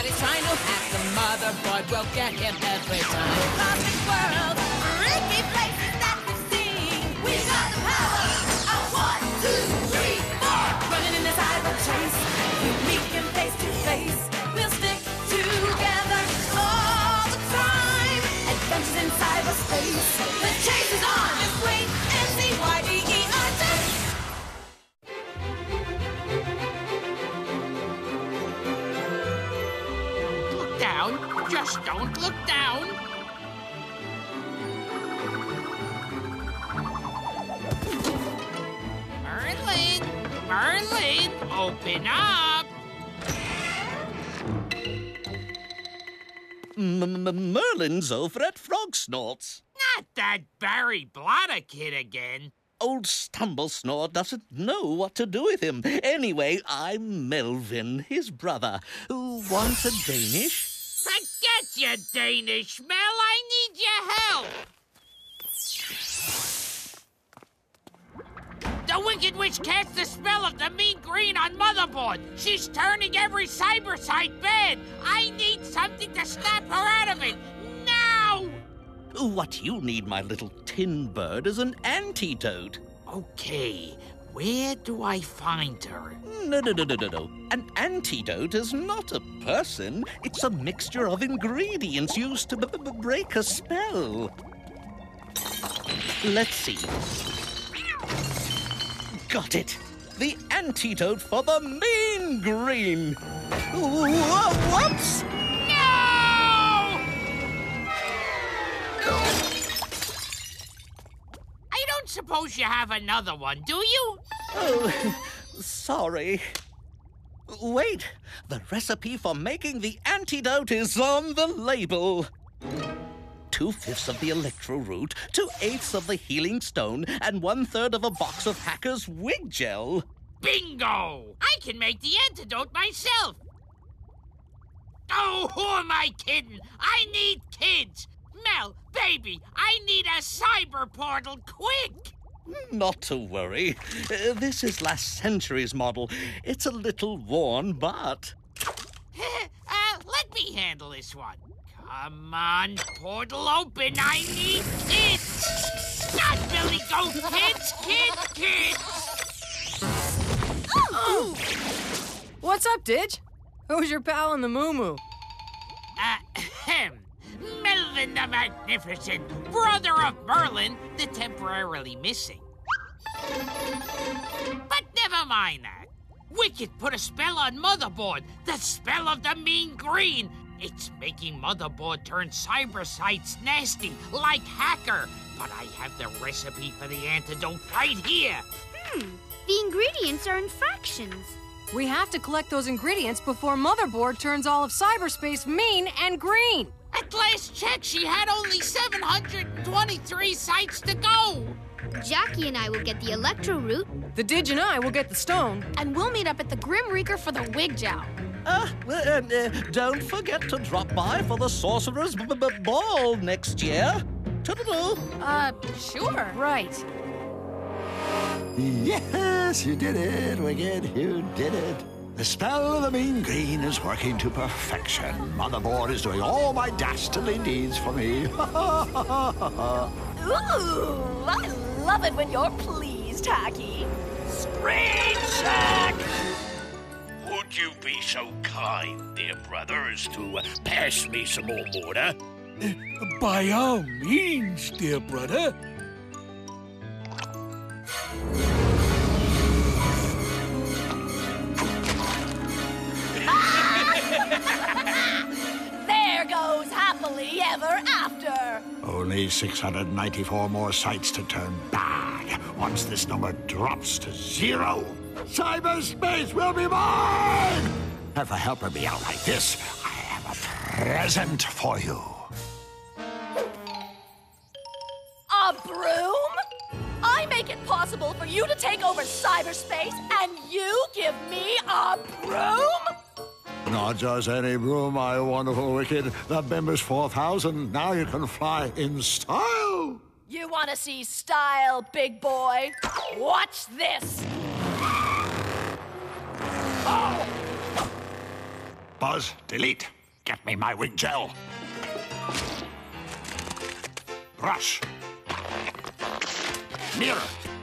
Everybody's trying to hack the motherboard. We'll get him every time. Cosmic world, freaky places that we've seen. We got the power of 1, 2, 3, 4. Running in the cyber chase, we meet him face to face. We'll stick together all the time. Adventures in cyberspace. The chase is on. Just wait and see YDERT. Look down. Just don't look down. Merlin, open up. Merlin's over at Frog Snorts. Not that Barry Blotter kid again. Old Stumblesnort doesn't know what to do with him. Anyway, I'm Melvin, his brother, who wants a Danish. Forget your Danish, Mel. I need your help. The Wicked Witch cast the spell of the mean green on Motherboard. She's turning every cyber site bad. I need something to snap her out of it. Now! What you need, my little tin bird, is an antidote. Okay, where do I find her? No. An antidote is not a person. It's a mixture of ingredients used to break a spell. Let's see. Got it. The antidote for the mean green. Whoops! No! I don't suppose you have another one, do you? Oh, sorry. Wait, the recipe for making the antidote is on the label. 2/5 of the electro root, 2/8 of the healing stone, and 1/3 of a box of Hacker's wig gel. Bingo! I can make the antidote myself. Oh, who am I kidding? I need kids. Mel, baby, I need a cyber portal quick. Not to worry. This is last century's model. It's a little worn, but... Let me handle this one. Come on, portal open. I need kids. Not Billy Goat kids, kids. Oh! What's up, Didge? Who's your pal in the moo-moo? Melvin the Magnificent, brother of Merlin, the temporarily missing. But never mind that. Wicked put a spell on Motherboard, the spell of the mean green. It's making Motherboard turn cyber sites nasty, like Hacker. But I have the recipe for the antidote right here. The ingredients are in fractions. We have to collect those ingredients before Motherboard turns all of cyberspace mean and green. At last check, she had only 723 sites to go. Jackie and I will get the electro root. The Didge and I will get the stone. And we'll meet up at the Grim Reaper for the wig gel. Don't forget to drop by for the Sorcerer's Ball next year. Toodaloo. Sure. Right. Yes, you did it, Wicked. You did it. The spell of the mean green is working to perfection. Motherboard is doing all my dastardly deeds for me. Ooh, I love it when you're pleased, Hacky. Screen check! Would you be so kind, dear brother, as to pass me some more mortar? By all means, dear brother. There goes happily ever after. Only 694 more sites to turn bad. Once this number drops to 0, cyberspace will be mine! And for helping me out like this, I have a present for you. A broom? I make it possible for you to take over cyberspace, and you give me a broom? Not just any broom, my wonderful Wicked. The Bimbus 4000. Now you can fly in style. You want to see style, big boy? Watch this. Buzz, delete. Get me my wig gel. Brush. Mirror.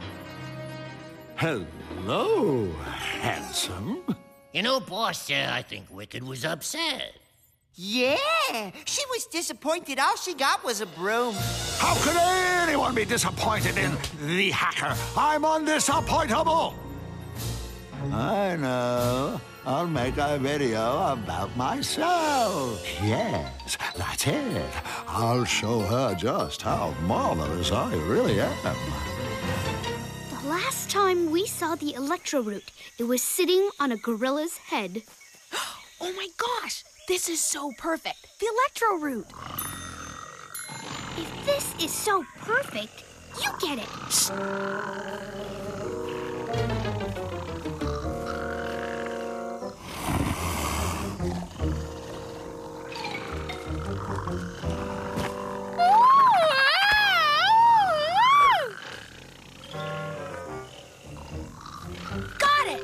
Hello, handsome. You know, boss, I think Wicked was upset. Yeah, she was disappointed all she got was a broom. How could anyone be disappointed in the hacker? I'm undisappointable. I know. I'll make a video about myself. Yes, that's it. I'll show her just how marvelous I really am. The last time we saw the Electro Root, it was sitting on a gorilla's head. Oh my gosh! This is so perfect. The Electro Root. If this is so perfect, you get it. Got it!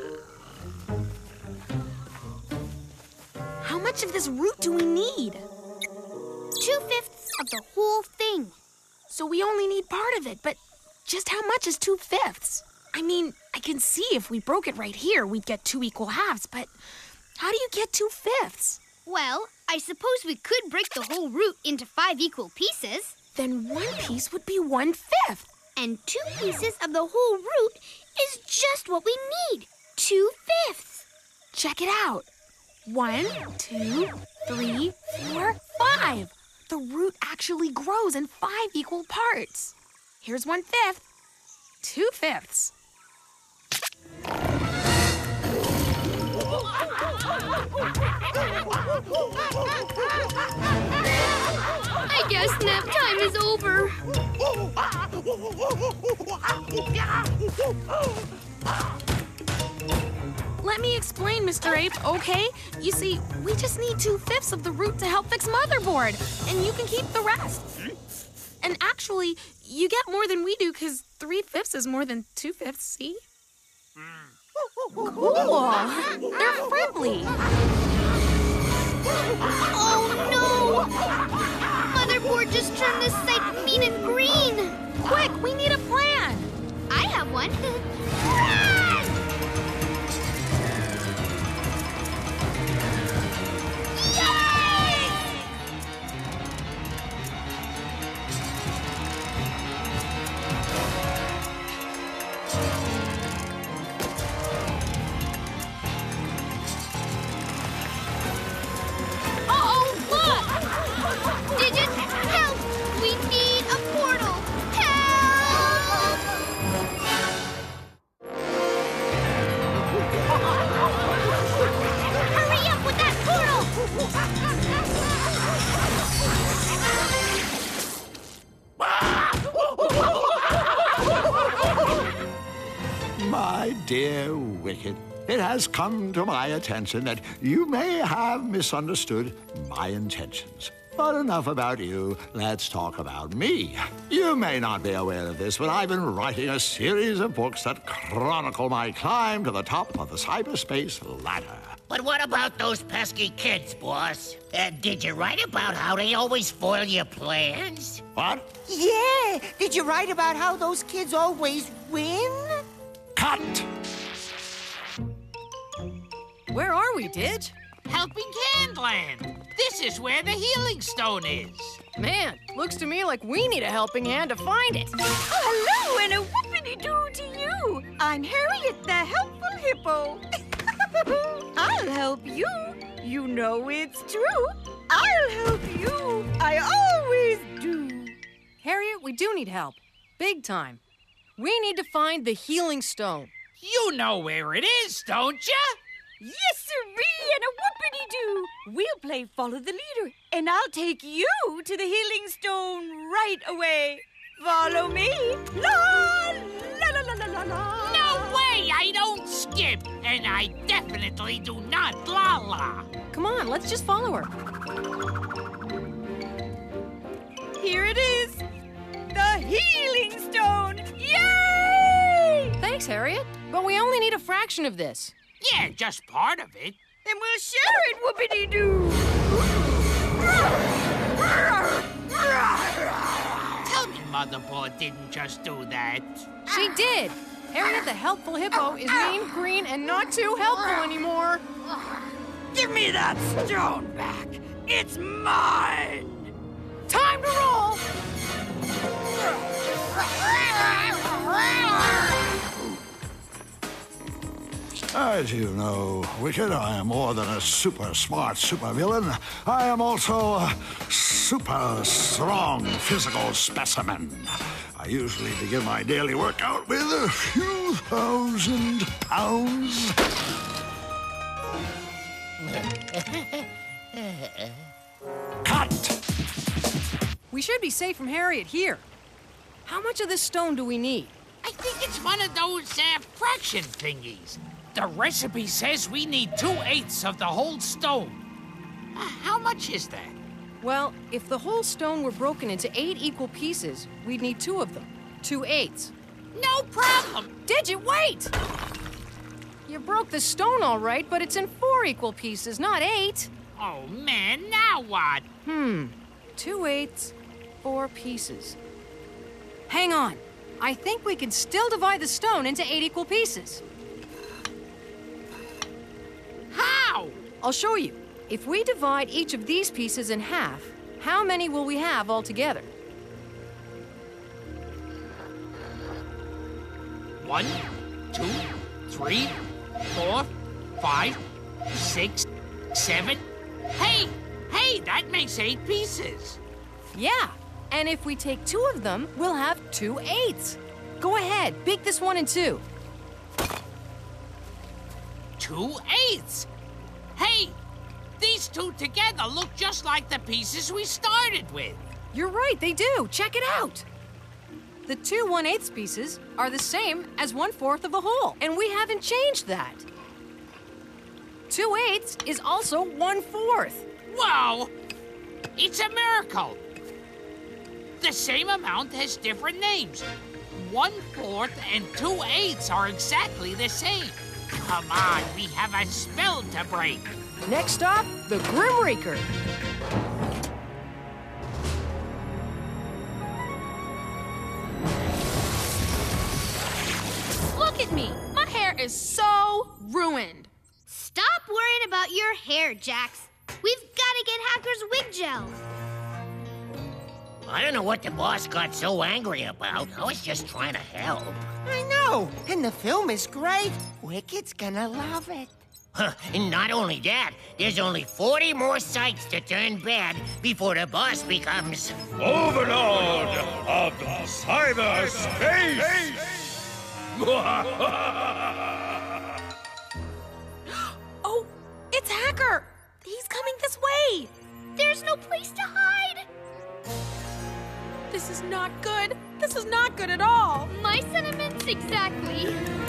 How much of this root do we need? 2/5 of the whole thing. So we only need part of it, but just how much is 2/5? I mean, I can see if we broke it right here, we'd get 2 equal halves, but how do you get 2/5? Well, I suppose we could break the whole root into 5 equal pieces. Then one piece would be 1/5. And 2 pieces of the whole root is just what we need. 2/5. Check it out. 1, 2, 3, 4, 5. The root actually grows in 5 equal parts. Here's 1/5. 2/5. I guess nap time is over. Let me explain, Mr. Ape, okay? You see, we just need 2/5 of the root to help fix Motherboard, and you can keep the rest. And actually, you get more than we do, because 3/5 is more than 2/5, see? Cool! They're friendly! Oh no! Motherboard just turned this site mean and green. Quick, we need a plan! I have one. Digits, help! We need a portal! Help! Hurry up with that portal! My dear Wicked, it has come to my attention that you may have misunderstood my intentions. But enough about you. Let's talk about me. You may not be aware of this, but I've been writing a series of books that chronicle my climb to the top of the cyberspace ladder. But what about those pesky kids, boss? Did you write about how they always foil your plans? What? Yeah, did you write about how those kids always win? Cut! Where are we, Didge? Helping Handland. This is where the healing stone is. Man, looks to me like we need a helping hand to find it. Hello and a whoopity-doo to you. I'm Harriet, the helpful hippo. I'll help you. You know it's true. I'll help you. I always do. Harriet, we do need help. Big time. We need to find the healing stone. You know where it is, don't you? Yes, sirree, and a whoopity-doo. We'll play Follow the Leader, and I'll take you to the healing stone right away. Follow me. La, la, la, la, la, la, la. No way! I don't skip, and I definitely do not la-la. Come on, let's just follow her. Here it is. The healing stone. Yay! Thanks, Harriet. But we only need a fraction of this. Yeah, just part of it. Then we'll share it, whoopity-doo. Motherboard didn't just do that. She did. Harriet the helpful hippo is mean, green, and not too helpful anymore. Give me that stone back. It's mine. Time to roll. As you know, Wicked, I am more than a super smart supervillain. I am also a super strong physical specimen. I usually begin my daily workout with a few thousand pounds. Cut! We should be safe from Harriet here. How much of this stone do we need? I think it's one of those fraction thingies. The recipe says we need 2/8 of the whole stone. How much is that? Well, if the whole stone were broken into 8 equal pieces, we'd need 2 of them. 2/8. No problem. Digit, wait! You broke the stone all right, but it's in 4 equal pieces, not 8. Oh, man, now what? 2/8, 4 pieces. Hang on. I think we can still divide the stone into 8 equal pieces. How? I'll show you. If we divide each of these pieces in half, how many will we have altogether? 1, 2, 3, 4, 5, 6, 7. Hey, that makes 8 pieces. Yeah, and if we take 2 of them, we'll have 2/8. Go ahead, bake this one in 2. 2/8. Hey, these 2 together look just like the pieces we started with. You're right, they do. Check it out. The 2 1/8 pieces are the same as 1/4 of the whole, and we haven't changed that. 2/8 is also 1/4. Whoa! It's a miracle. The same amount has different names. 1/4 and 2/8 are exactly the same. Come on, we have a spell to break. Next stop, the Grim Reaper. Look at me. My hair is so ruined. Stop worrying about your hair, Jax. We've got to get Hacker's wig gel. I don't know what the boss got so angry about. I was just trying to help. I know, and the film is great. Wicked's gonna love it. And not only that, there's only 40 more sites to turn bad before the boss becomes... Overlord of cyberspace! Oh, it's Hacker. He's coming this way. There's no place to hide. This is not good. This is not good at all. My sentiments exactly.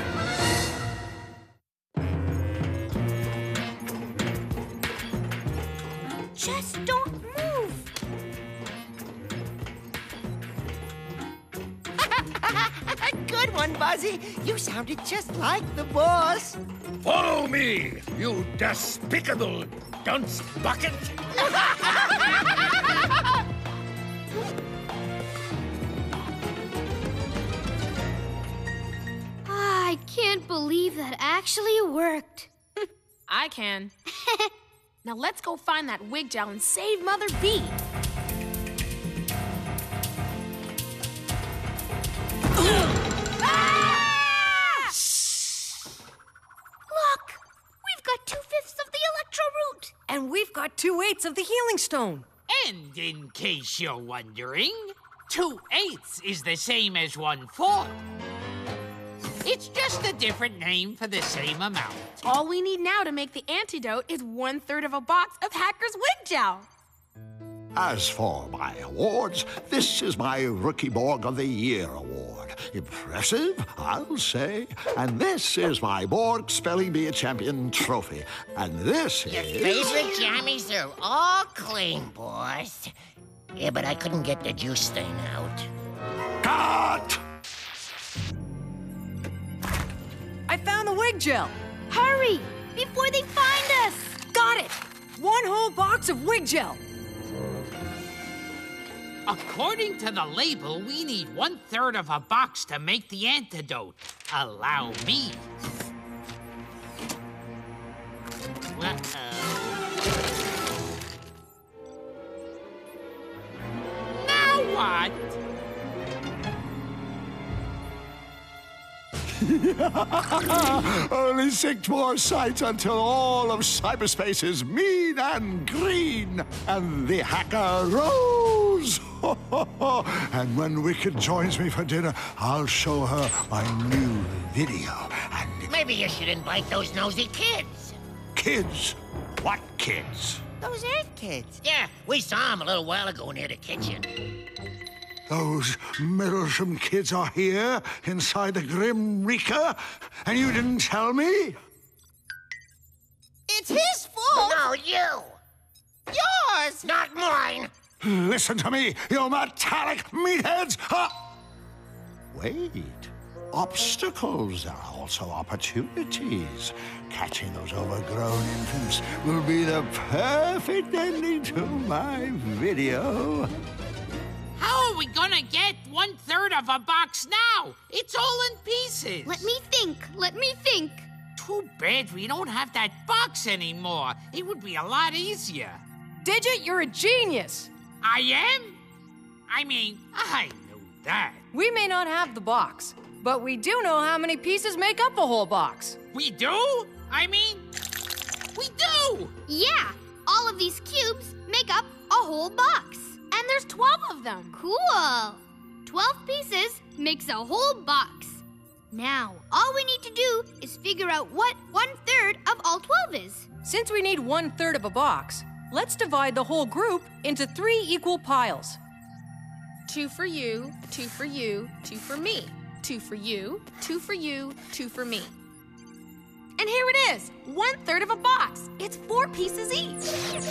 Just don't move. Good one, Buzzy. You sounded just like the boss. Follow me, you despicable dunce bucket! I can't believe that actually worked. I can. Now let's go find that wig gel and save Mother B. Look! We've got 2/5 of the electro root. And we've got 2/8 of the healing stone. And in case you're wondering, 2/8 is the same as 1/4. It's just a different name for the same amount. All we need now to make the antidote is 1/3 of a box of Hacker's wig gel. As for my awards, this is my Rookie Borg of the Year award. Impressive, I'll say. And this is my Borg Spelling Bee Champion trophy. And this Your is... favorite jammies are all clean, boss. Yeah, but I couldn't get the juice stain out. Cut! I found the wig gel. Hurry, before they find us. Got it. 1 whole box of wig gel. According to the label, we need 1/3 of a box to make the antidote. Allow me. Now what? Only 6 more sights until all of cyberspace is mean and green, and the hacker rose. And when Wicked joins me for dinner, I'll show her my new video. And Maybe you should invite those nosy kids. kids? What kids? Those Earth kids. Yeah, we saw them a little while ago near the kitchen. Those meddlesome kids are here inside the Grim Reaper, and you didn't tell me? It's his fault. No, you. Yours. Not mine. Listen to me, you metallic meatheads! Wait. Obstacles are also opportunities. Catching those overgrown infants will be the perfect ending to my video. How are we gonna get 1/3 of a box now? It's all in pieces. Let me think. Too bad we don't have that box anymore. It would be a lot easier. Digit, you're a genius. I am? I mean, I knew that. We may not have the box, but we do know how many pieces make up a whole box. We do? I mean, we do! Yeah, all of these cubes make up a whole box. And there's 12 of them. Cool. 12 pieces makes a whole box. Now, all we need to do is figure out what 1/3 of all 12 is. Since we need 1/3 of a box, let's divide the whole group into 3 equal piles. 2 for you, 2 for you, 2 for me. 2 for you, 2 for you, 2 for me. And here it is, 1/3 of a box. It's 4 pieces each.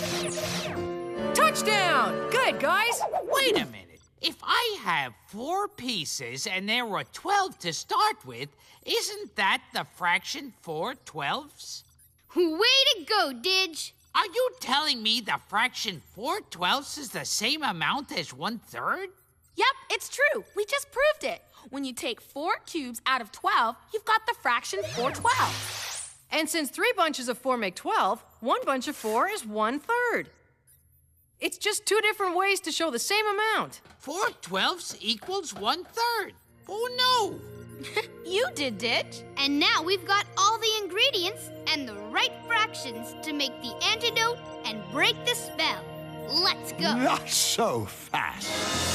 Touchdown! Good, guys. Wait a minute. If I have 4 pieces and there were 12 to start with, isn't that the fraction 4/12? Way to go, Didge. Are you telling me the fraction 4/12 is the same amount as 1/3? Yep, it's true. We just proved it. When you take 4 cubes out of 12, you've got the fraction 4/12. And since 3 bunches of 4 make 12, 1 bunch of 4 is 1/3. It's just 2 different ways to show the same amount. 4/12 equals 1/3. Oh, no. You did, Ditch. And now we've got all the ingredients and the right fractions to make the antidote and break the spell. Let's go. Not so fast.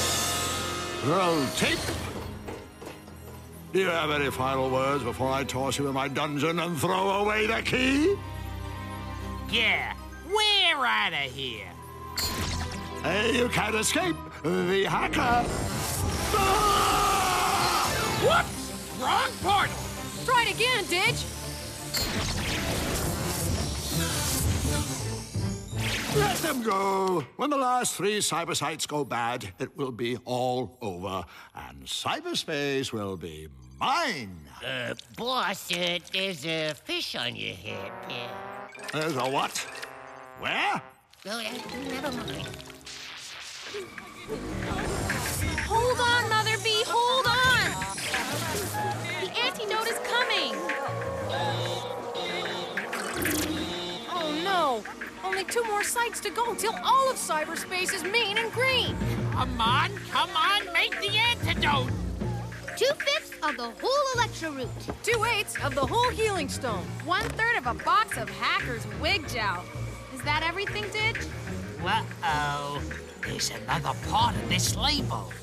Roll tape. Do you have any final words before I toss you in my dungeon and throw away the key? Yeah, we're out of here. Hey, you can't escape the hacker. Whoops! Wrong portal. Try it again, Didge. Let them go. When the last 3 cybersites go bad, it will be all over, and cyberspace will be mine. Boss, there's a fish on your head. There's a what? Where? Never mind. Hold on, Mother Bee, hold on! The antidote is coming! Oh, no. Only 2 more sites to go till all of cyberspace is mean and green. Come on, make the antidote. 2/5 of the whole electro root. 2/8 of the whole healing stone. 1/3 of a box of Hacker's wig gel. Is that everything, Ditch? Uh-oh. There's another part of this label.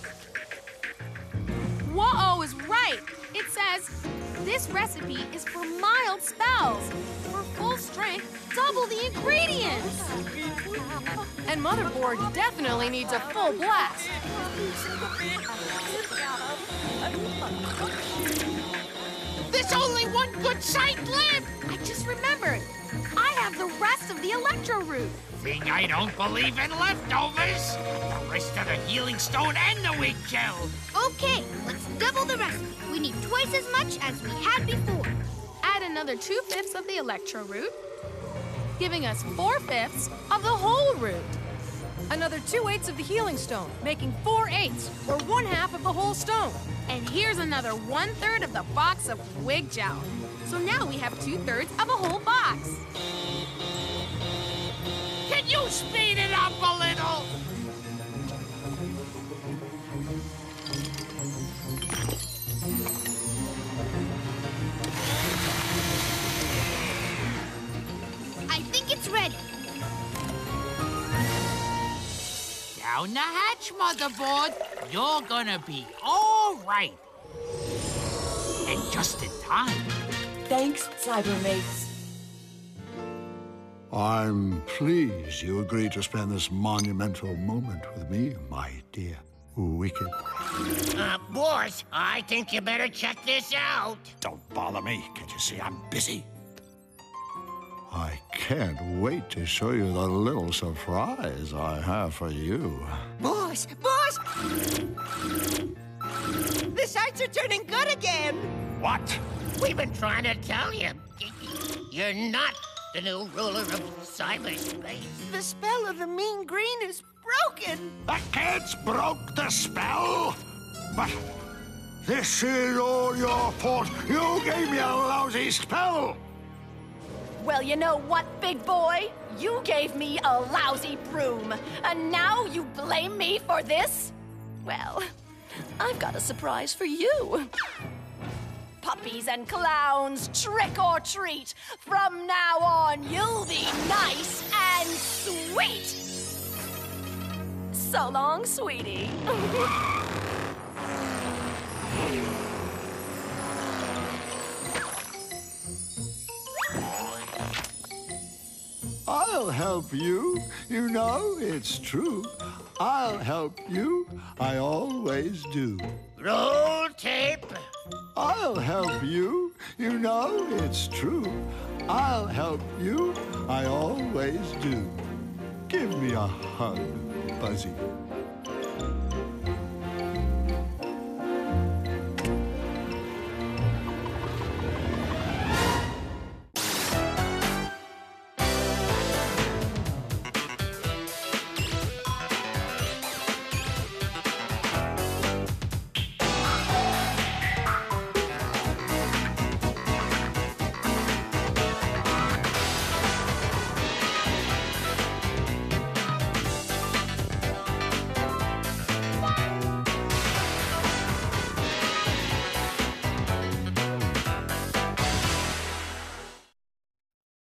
Whoa is right. It says, this recipe is for mild spells. For full strength, double the ingredients. And Motherboard definitely needs a full blast. There's only 1 good site left. I just remembered. I have the rest of the electro root. Thing I don't believe in leftovers. The rest of the healing stone and the wig gel. Okay, let's double the recipe. We need twice as much as we had before. Add another 2/5 of the electro root, giving us 4/5 of the whole root. Another 2/8 of the healing stone, making 4/8, or 1/2 of the whole stone. And here's another 1/3 of the box of wig gel. So now we have 2/3 of a whole box. Can you speed it up a little? I think it's ready. Down the hatch, motherboard. You're gonna be all right. And just in time. Thanks, Cybermates. I'm pleased you agreed to spend this monumental moment with me, my dear Wicked. Boss, I think you better check this out. Don't bother me. Can't you see I'm busy? I can't wait to show you the little surprise I have for you. Boss! Boss! The sights are turning good again! What? We've been trying to tell you. You're not the new ruler of cyberspace. The spell of the mean green is broken! The kids broke the spell! But this is all your fault. You gave me a lousy spell! Well, you know what, big boy? You gave me a lousy broom, and now you blame me for this? Well, I've got a surprise for you. Puppies and clowns, trick or treat. From now on, you'll be nice and sweet. So long, sweetie. I'll help you. You know it's true. I'll help you. I always do. Roll tape. I'll help you. You know it's true. I'll help you. I always do. Give me a hug, Buzzy.